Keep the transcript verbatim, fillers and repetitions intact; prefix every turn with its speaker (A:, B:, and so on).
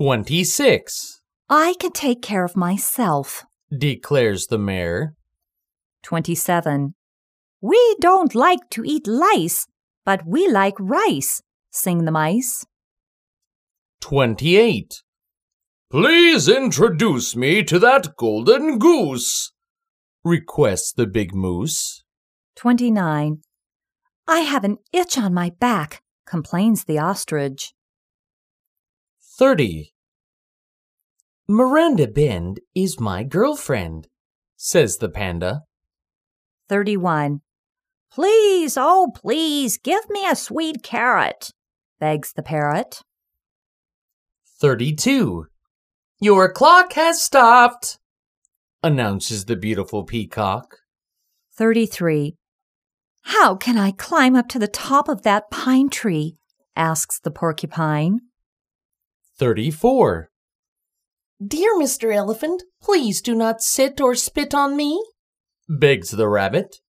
A: Twenty-six.
B: I can take care of myself,
A: declares the Mare.
B: Twenty-seven. We don't like to eat lice, but we like rice, sing the Mice.
A: Twenty-eight. Please introduce me to that golden goose, requests the Big Moose.
B: Twenty-nine. I have an itch on my back, complains the Ostrich.
A: Thirty. Miranda Bend is my girlfriend, says the Panda.
B: Thirty-one. Please, oh please, give me a sweet carrot, begs the Parrot.
A: Thirty-two. Your clock has stopped, announces the beautiful Peacock.
B: Thirty-three. How can I climb up to the top of that pine tree? Asks the Porcupine.
A: Thirty-four. Dear Mister Elephant, please do not sit or spit on me, begs the Rabbit.